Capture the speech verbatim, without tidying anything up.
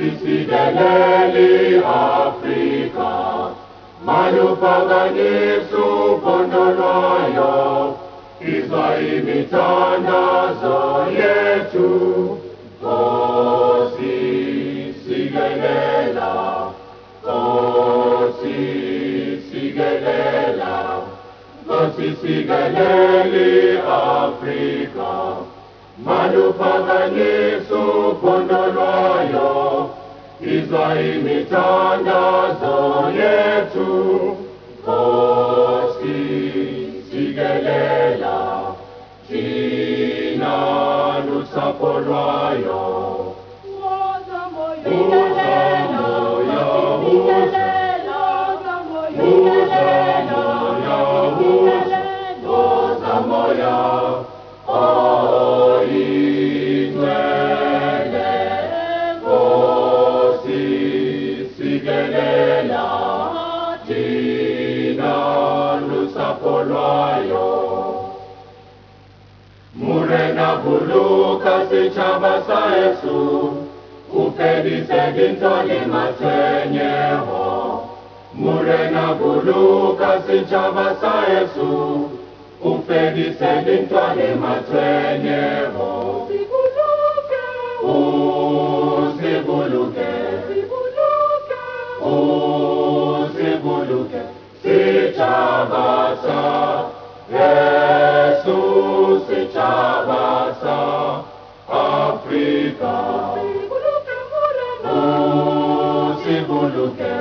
Sigeleli Afrika, maluphakanyiswa uphondo lwayo, izwa imithandazo yethu. Nkosi sikelela, Nkosi sikelela, Nkosi sikeleli Afrika, maluphakanyiswa uphondo lwayo, izwa imithandazo yethu. Nkosi sikelela, thina lusapho lwayo. Woza moya, woza moya, woza moya, oyingcwele. Nkosi sikelela, thina lusapho lwayo. Murena buluka sitshaba sa Yesu, ufedise dintho le matshwenyeho. Murena buluka sitshaba sa Yesu, ufedise dintho le matshwenyeho. Usibuluke, usibuluke, sitshaba sa Yesu, sitshaba sa Afrika. Usibuluke,